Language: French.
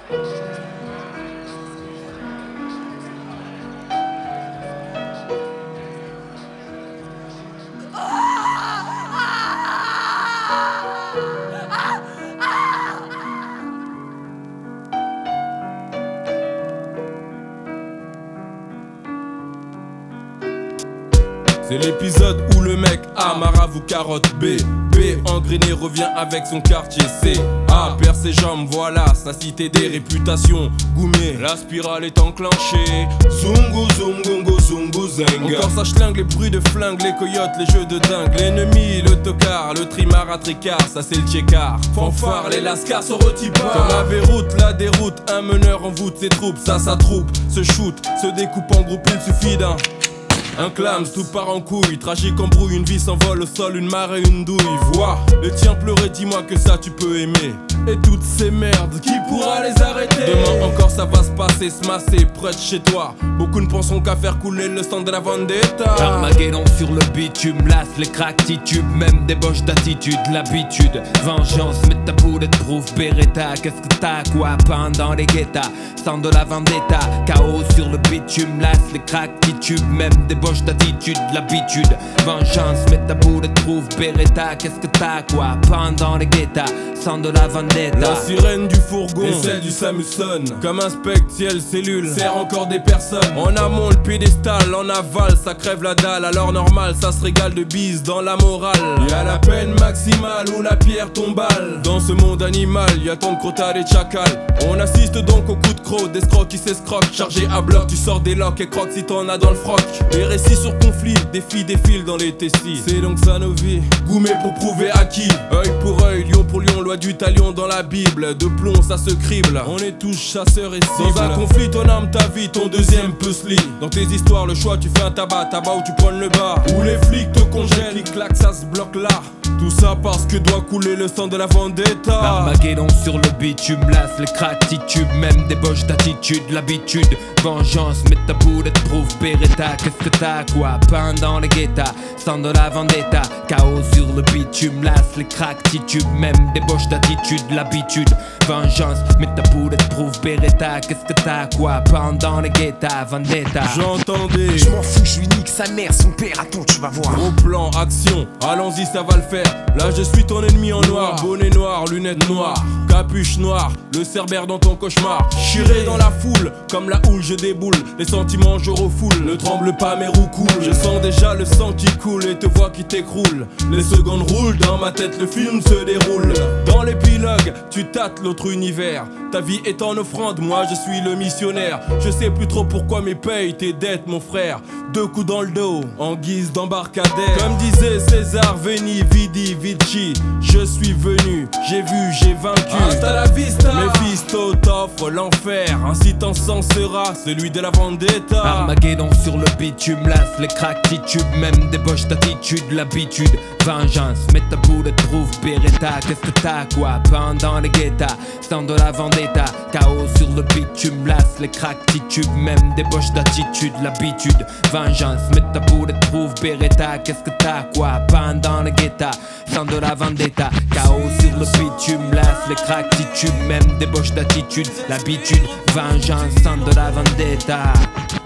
C'est l'épisode où le mec A marabout carotte B. B engrainé revient avec son quartier C. A perd ses jambes, voilà sa cité des réputations. Goumé, la spirale est enclenchée. Zungu zungungu zungu zeng. Encore ça schlingue, les bruits de flingue, les coyotes, les jeux de dingue. L'ennemi, le tocard, le trimar à tricard, ça c'est le tchékar. Fanfare, les lascars sont retipars. Comme à Beyrouth, la déroute, un meneur en voûte, ses troupes, ça troupe, se shoot, se découpe en groupe, il suffit d'un. Un clams, tout part en couille, tragique embrouille, une vie s'envole au sol, une marée, une douille. Vois le tien pleurer, dis-moi que ça tu peux aimer. Et toutes ces merdes, qui pourra les arrêter? Demain encore ça va se passer, se masser, près de chez toi. Beaucoup ne penseront qu'à faire couler le sang de la vendetta. Armageddon sur le bitume, lasse les cracks titubes, même débauche d'attitude, l'habitude. Vengeance, mets ta boulette, prouve Beretta. Qu'est-ce que t'as, quoi, pendant les guettas? Sang de la vendetta, chaos sur le bitume, lasse les cracks titubes, même débauche d'attitude, l'habitude. Vengeance, mets ta boulette, prouve Beretta. Qu'est-ce que t'as, quoi, pendant les guettas? Sang de la vendetta. La sirène du fourgon et celle du Samuson, comme un spectiel cellule, sert encore des personnes. En amont le piédestal, en aval ça crève la dalle. Alors normal ça se régale de bise dans la morale. Y'a la peine maximale ou la pierre tombale. Dans ce monde animal y'a tant de crotards et de chacals. On assiste donc au coup de croc, d'escrocs qui s'escroquent. Chargé à bloc, tu sors des locks et croques si t'en as dans le froc. Les récits sur conflit, des filles défilent dans les testis. C'est donc ça nos vies, goumé pour prouver à qui. Œil pour œil, lion pour lion, loi du talion dans la Bible. De plomb ça se crible, on est tous chasseurs et cibles. Dans un conflit ton âme, ta vie, ton deuxième puzzle. Dans tes histoires le choix tu fais un tabac où tu prends le bas. Où les flics te congèlent, qui claquent ça se bloque là. Tout ça parce que doit couler le sang de la vendetta. Armageddon sur le bitume, lasse les cracks titubes, même débauche d'attitude, l'habitude. Vengeance, mets ta boulette, prouve Beretta. Qu'est-ce que t'as, quoi, pendant les guettas? Sang de la vendetta, chaos sur le bitume, lasse les cracks titubes, même débauche d'attitude, l'habitude. Vengeance, mets ta boulette, prouve Beretta. Qu'est-ce que t'as, quoi, pendant les guettas? Vendetta. J'entendais, je m'en fous, je lui nique sa mère, son père, attends tu vas voir. gros plan, action, allons-y ça va le faire. Là je suis ton ennemi en noir, bonnet noir, lunettes noires, capuche noire, le cerbère dans ton cauchemar. Chiré dans la foule, comme la houle je déboule. Les sentiments je refoule, ne tremble pas mes roues coulent. Je sens déjà le sang qui coule et te vois qui t'écroule. Les secondes roulent, dans ma tête le film se déroule. Dans l'épilogue, tu tâtes l'autre univers. Ta vie est en offrande, moi je suis le missionnaire. Je sais plus trop pourquoi mais paye tes dettes mon frère. 2 coups dans le dos, en guise d'embarcadère. Comme disait César, veni vidi vici. Je suis venu, j'ai vu, j'ai vaincu. Hasta la vista. Mephisto t'offre l'enfer. Ainsi t'en sens sera celui de la vendetta. Armageddon sur le bitume, lasse les cracks titubes, même débauche d'attitude, l'habitude. Vengeance, mets ta boulette, prouve Beretta. Qu'est-ce que t'as, quoi, pendant les guettas? Sang de la vendetta, chaos sur le bitume, lasse les cracks titubes, même débauche d'attitude, l'habitude. Vengeance, mets ta boulette, prouve Beretta. Qu'est-ce que t'as, quoi, pendant les guettas? Sang de la vendetta, chaos sur le bitume, lasse les cracks titubes, même débauche d'attitude, l'habitude. Vengeance, sang de la vendetta.